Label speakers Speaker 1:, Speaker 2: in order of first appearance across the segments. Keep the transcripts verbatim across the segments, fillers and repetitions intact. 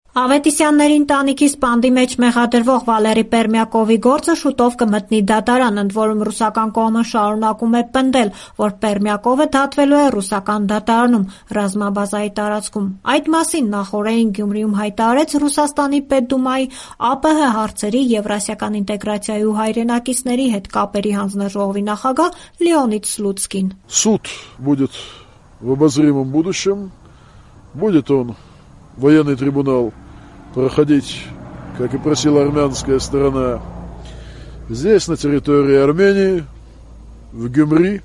Speaker 1: Ավետիսյանների ընտանիքի սպանդի մեջ մեղադրվող Վալերի Պերմյակովի գործը շուտով կմտնի դատարան, ընդ որում ռուսական կողմը շարունակում է պնդել, որ Պերմյակովը դատվելու է ռուսական դատարանում ռազմաբազայի տարածքում։ Այդ մասին նախօրեին Գյումրիում հայտարարեց Ռուսաստանի Պետդումայի ԱՊՀ հարցերի, եվրասիական ինտեգրացիայի ու հայրենակիցների հետ կապերի հանձնաժողովի նախագահ Լեոնիդ Սլուցկին։
Speaker 2: Суд будет в обозримом будущем, будет он военный трибунал проходить, как и просила армянская сторона, здесь, на территории Армении, в Гюмри.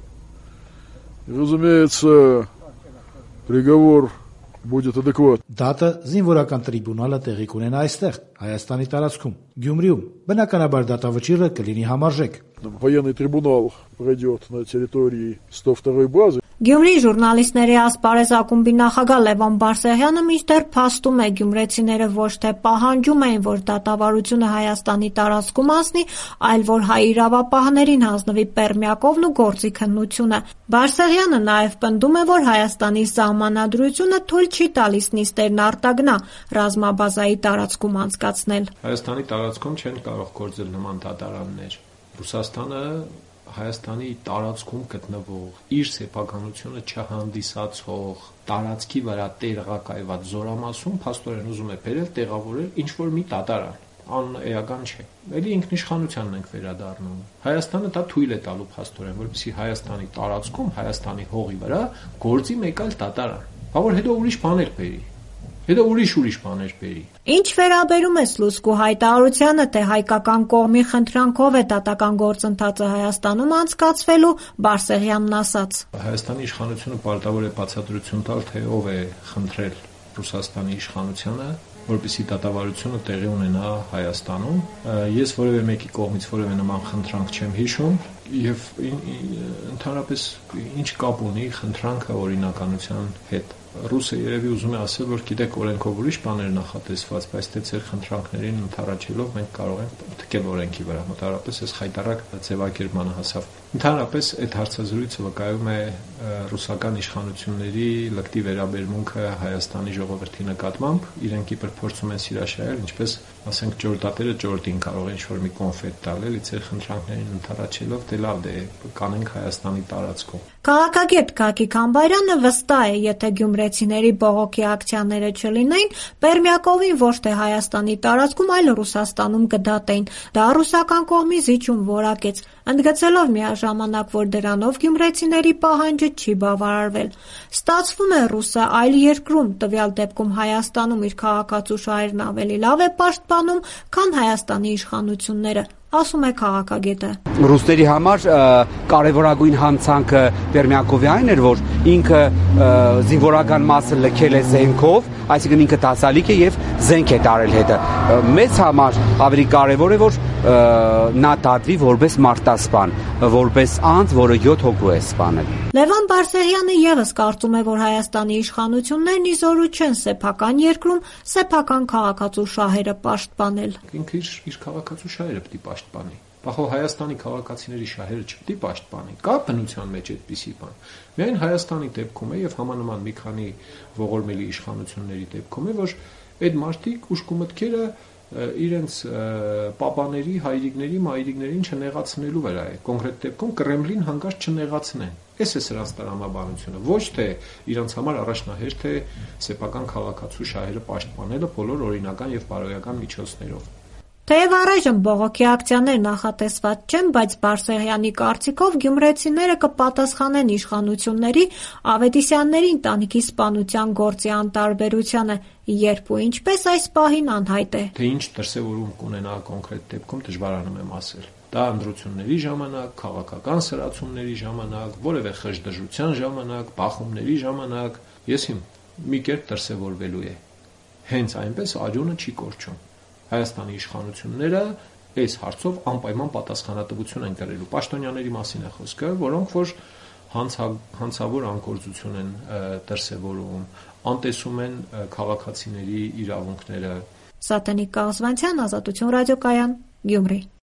Speaker 2: Разумеется, приговор будет адекват.
Speaker 3: Դատը զինվորական տրիբունալը տեղի կունենա այստեղ, Հայաստանի տարածքում, Գյումրիում։ Բնականաբար դատավճիռը կլինի համարժեք։
Speaker 2: Военный трибунал пройдет на территории сто второй базы.
Speaker 1: Գյումրի ժուրնալիստների ասպարեզ ակումբի նախագահ Լևոն Բարսեղյանը մինչդեռ փաստում է, գյումրեցիները ոչ թե պահանջում էին, որ դատավարությունը Հայաստանի տարածքում անցնի, այլ որ հայ իրավապահներին հանձնվի Պերմյակովն ու գործի քննությունը։ Բարսեղյանը նաև պնդում է, որ Հայաստանի սահմանադրությունը թույլ չի տալիս նիստերն արտագնա ռազմաբազայի տարածքում անցկացնել։
Speaker 4: Հայաստանի տարածքում չեն կարող գործել նման դատարաններ։ Ռուսաստանը Հայաստանի տարածքում գտնվող իր սեփականությունը չհանդիսացող տարածքի վրա տեղակայված զորամասում փաստորեն ուզում է բերել տեղավորել ինչ-որ մի դատարան, անէական չէ։ Էլի ինքնիշխանությանն ենք վերադառնում։ Հայաստանը դա թույլ է տալու փաստորեն, որպեսզի Հայաստանի տարածքում, Հայաստանի հողի վրա գործի մեկ այլ դատարան, բավոր հետո ուրիշ բաներ բերի։ Հետո ուրիշ-ուրիշ բաներ բերի։
Speaker 1: Ինչ վերաբերում է Սլուցկու հայտարարությանը, թե հայկական կողմի խնդրանքով է դատական գործընթացը Հայաստանում անցկացվելու, Բարսեղյանն ասաց.
Speaker 4: Հայաստանի իշխանությունը պարտավոր է բացատրություն տալ, թե ով է խնդրել Ռուսաստանի իշխանությանը, որպեսզի դատավարությունը տեղի ունենա Հայաստանում։ Ես որևէ մեկի կողմից որևէ նման խնդրանք չեմ հիշում եւ ընդհանրապես ինչ կապ ունի խնդրանքը օրինականության հետ։ Ռուսը երևի ուզում է ասել, որ գիտեք, օրենքով ուրիշ բաներ նախատեսված, բայց թե ձեր խնդրանքներին ընդառաջելով մենք կարող ենք թքել օրենքի վրա։ Մոտավորապես այս խայտարակ ձևակերպմանը հասավ։ Ընդհանրապես այդ հարցազրույցը վկայում է ռուսական իշխանությունների լկտի վերաբերմունքը Հայաստանի ժողովրդի նկատմամբ, իրենք իբր փորձում են սիրաշահել, ինչպես ասենք ճորտատերը ճորտին կարող է ինչ-որ մի կոնֆետ տալ, էլի ձեր խնդրանքներին ընդառաջելով, դե լավ, դե կանենք Հայաստանի տարածքում։
Speaker 1: Քաղաքագետ Գագիկ Համբարյանը վստահ է, եթե գյումրեցիների բողոքի ակցիաները չլինեին, Պերմյակովին ոչ թե Հայաստանի տարածքում, այլ Ռուսաստանում կդատեին։ Դա ռուսական կողմի զիջում որակեց, ընդգծելով միաժամանակ, որ դրանով գյումրեցիների պահանջը չի բավարարվել։ Ստացվում է ռուսը այլ երկրում, տվյալ դեպքում Հայաստանում իր քաղաքացու շահերն ավելի լավ է պաշտպանում, քան Հայաստանի իշխանությունները, ասում է քաղաքագետը։
Speaker 5: Ռուսների համար կարևորագույն հանցանքը Պերմյակովի այն էր, որ ինքը զինվորական մասը լքել է զենքով, այսինքն ինքը տասալիկ է եւ զենք է տարել հետը։ Մեծ համար ավելի կարևոր է, որ նա դատվի որպես մարտասպան, որպես անձ, որը յոթ հոգու է սպանել։
Speaker 1: Լևոն Բարսեղյանը եւս կարծում է, որ Հայաստանի իշխանություններն իզորու չեն սեփական երկրում սեփական քաղաքացու շահերը պաշտպանել։
Speaker 4: Ինքը իր իր քաղաքացու շահերը պետք է պաշտպանի։ Բախո Հայաստանի քաղաքացիների շահերը չպետք է պաշտպանի։ Կա բնության մեջ այդպիսի բան։ Միայն Հայաստանի դեպքում է եւ համանման մի քանի ողորմելի իշխանությունների դեպքում է, որ այդ մարդիկ ուշքու մտքերը իրենց պապաների, հայրիկների, մայրիկներին չնեղացնելու վրա է։ Կոնկրետ դեպքում Կրեմլին հանկարծ չնեղացնեն։ Այս է սրանց տրամաբանությունը, ոչ թե իրենց համար առաջնահերթ է սեփական քաղաքացու շահերը պաշտպանելը բոլոր օրինական եւ բարոյական միջոցներով։
Speaker 1: Թեև առայժմ բողոքի ակցիաներ նախատեսված չեն, բայց Բարսեղյանի կարծիքով գյումրեցիները կպատասխանեն իշխանությունների Ավետիսյանների ընտանիքի սպանության գործի անտարբերությանը, երբ ու ինչպես այս պահին անհայտ է։
Speaker 4: Թե ինչ դրսևորում կունենա կոնկրետ դեպքում դժվարանում եմ ասել։ Դա ընտրությունների ժամանակ, քաղաքական սրացումների ժամանակ, որևէ խժդժության ժամանակ, բախումների ժամանակ, ես իմ մի կերպ դրսևորվելու է։ Հենց այնպես արյունը չի կորչում։ Հայաստանի իշխանությունները այս հարցով անպայման պատասխանատվություն են կրելու։ Պաշտոնյաների մասին է խոսքը, որոնք որ հանցավոր անկործություն են դրսևորում, անտեսում են քաղաքացիների իրավունքները։
Speaker 1: Սատենիկ Կաղզվանցյան, Ազատություն ռադիոկայան, Գյումրի։